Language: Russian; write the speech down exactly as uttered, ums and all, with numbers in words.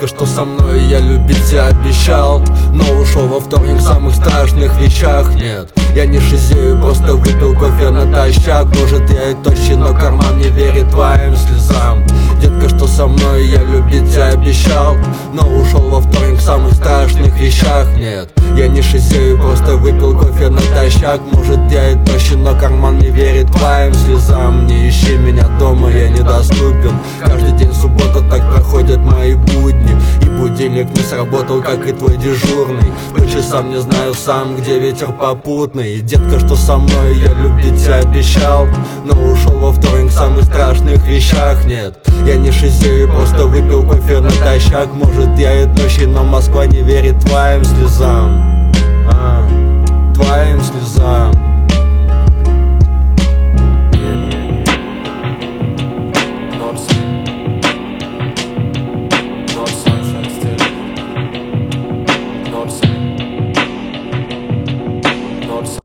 Детка, что со мной я любить тебя обещал, но ушел во вторник в самых страшных вещах. Нет, я не шизею, просто выпил кофе натощак. Может я и тощий, но карман не верит твоим слезам. Детка, что со мной я любить тебя обещал, но ушел во вторник в самых страшных вещах. Нет, я не шизею, просто выпил кофе натощак. Может я и тощий, но карман не верит твоим слезам. Не ищи меня дома, я недоступен. Каждый день суббота, так проходят мои будни. И будильник не сработал, как и твой дежурный. По часам не знаю сам, где ветер попутный. Детка, что со мной я любить тебя обещал, но ушел во вторник в самых страшных вещах. Нет, я не шизею, просто выпил кофе натощак. Может я и тощий, но Москва не верит твоим слезам.